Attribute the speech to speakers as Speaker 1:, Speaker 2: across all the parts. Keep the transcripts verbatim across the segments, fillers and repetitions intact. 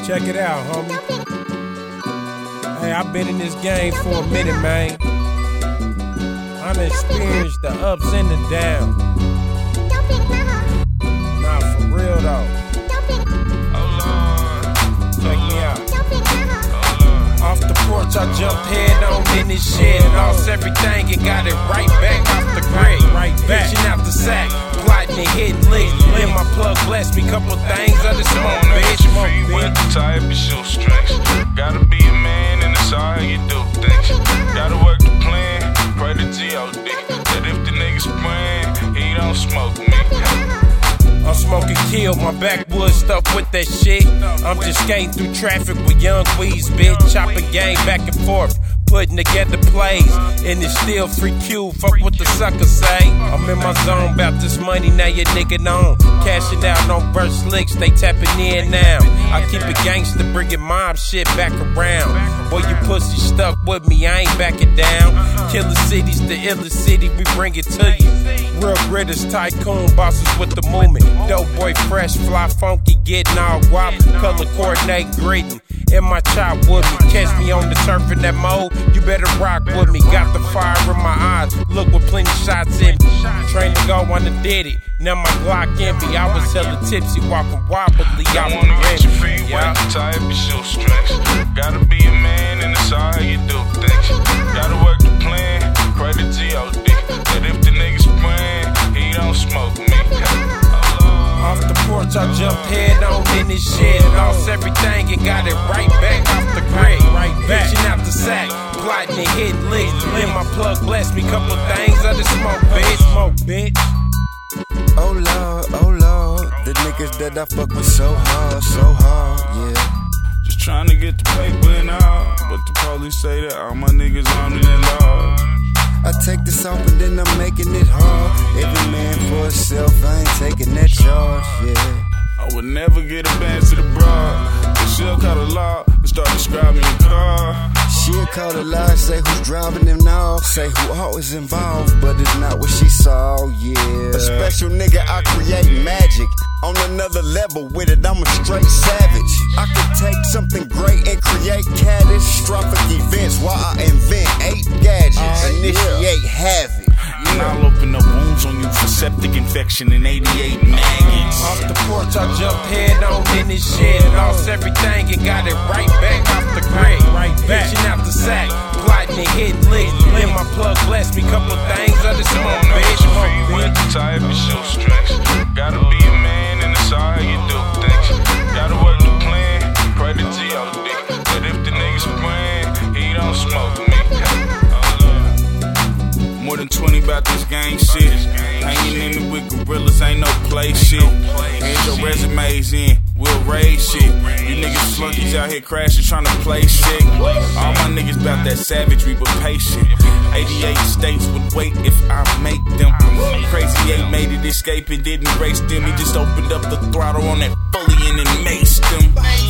Speaker 1: Check it out, homie. Hey, I've been in this game for a minute, man. I've experienced the ups and the downs. Nah, for real though. Check me out. Off the porch, I jumped head on in this shit. Lost everything and got it right back off the grid. Right back. Pitching out the sack, plotting and hitting licks. Then my plug blessed me, couple things of the smoke, bitch.
Speaker 2: With the type of shoestrings. Gotta be a man and it's all how you do things. Gotta work the plan, pray to G O D. That if the niggas praying, he don't smoke me.
Speaker 1: I'm smoking kill, my backwoods stuff with that shit. I'm just skating through traffic with young weeds, bitch. Chopping game back and forth, putting together plays. And it's still free Q, fuck what the suckers say. I'm in my zone about this money, now your nigga on. Cashing out on burst licks, they tapping in now. I keep it gangster, bringing mob shit back around. Boy, you pussy stuck with me, I ain't backing down. Killer cities, the illest city, we bring it to you. Real gritters, tycoon bosses with the movement. Dope boy fresh, fly funky, getting all guap. Color coordinate, gritting. In my chop with me, catch me on the turf in that mode. You better rock with me. Got the fire in my eyes, look with plenty shots in me. Trained to go on the did it. Now my Glock envy. I was hella tipsy, walking wobbly. I
Speaker 2: wanna get your feet wet, the type of shoestrings. Gotta be a man and it's all how you do things. Gotta work the plan, pray to G O D. That if the niggas praying, he don't smoke me.
Speaker 1: Off the porch, I jumped head on in this shit. Lost everything and got it right back off the grid. Right back. Pitching out the sack, plotting and hitting licks. Then my plug blessed me, couple things of the smoke, bitch. Smoke, bitch.
Speaker 3: Oh Lord, oh Lord, the niggas that I fuck with so hard, so hard, yeah.
Speaker 2: Just trying to get the paper and all, but the police say that all my niggas armed and law.
Speaker 3: I take this off and then I'm making it hard. Every man for himself, I ain't taking that charge, yeah.
Speaker 2: I would never get a band to the broad. But she'll call the law and start describing your car.
Speaker 3: She'll call the lie, say who's driving them now. Say who always involved, but it's not what she saw, yeah. A special nigga, I create magic. On another level with it, I'm a straight savage. I could take something great and create catastrophic events while I invent eight gadgets. Uh, Initiate yeah. havoc.
Speaker 2: And I'll open up wounds on you for septic infection and eighty-eight maggots.
Speaker 1: Off the porch, I jumped head on in this shit. Lost everything and got it right back off the grid. Right back. Pitching out the sack, plotting and hitting licks. Then my plug blessed me, couple things of the smoke, bitch.
Speaker 2: With the type of shoestrings. Gotta be a man and it's all how you do things. Gotta work the plan, pray to G O D. That if the niggas praying, he don't smoke me. More than twenty about this gang shit. Hanging in it with gorillas, ain't no play shit. Here's your resumes in, we'll raise shit. You niggas flunkies out here crashing, trying to play shit. All my niggas bout that savagery, but patient. eighty-eight states would wait if I make them. Crazy eight made it escape and didn't race them. He just opened up the throttle on that fully and then maced them.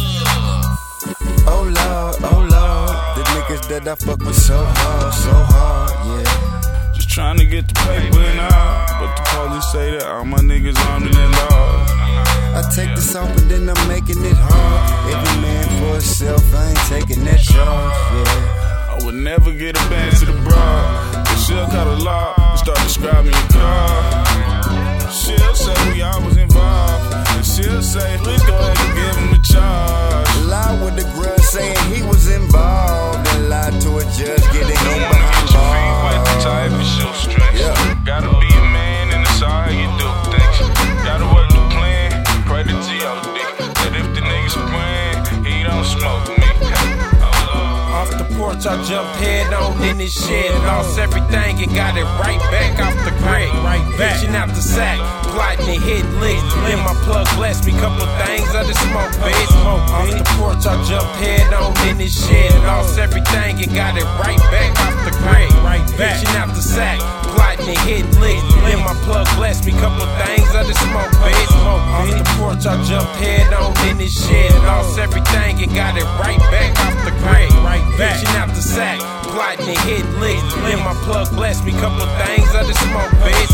Speaker 3: Oh Lord, oh Lord, the niggas that I fuck with so hard, so hard, yeah.
Speaker 2: Trying to get the paper and all, but the police say that all my niggas armed and law.
Speaker 3: I take this off and then I'm making it hard. Every man for himself, I ain't taking that charge, yeah.
Speaker 2: I would never get a band to the broad. But she'll call the law and start describing your car. She'll say we all was involved, and she'll say let's go ahead and give him a charge.
Speaker 3: Lie with the grudge saying he was involved, and lie to a judge getting him behind bars.
Speaker 2: Type of shoestrings. Yeah. Gotta be a man and it's all how you do things. Gotta work the plan, pray to G O D. That if the niggas praying, he don't smoke me.
Speaker 1: Off the porch, I jumped head on in this shit. Lost everything and got it right back off the grid. Right back. Pitching out the sack, plotting and hitting licks. Then my plug blessed me, couple things of the smoke, bitch. Off the porch, I jumped head on in this shit. Lost everything and got it right back off the grid. Right back. Pitching out the sack, plotting and hitting licks. Then my plug blessed me, couple things of the smoke, bitch. Off the porch, I jumped head on in this shit. Lost everything and got it right back off the grid. Right back. Pitching out the sack, plotting and hitting licks. Then my plug blessed me, couple things of the smoke, bitch.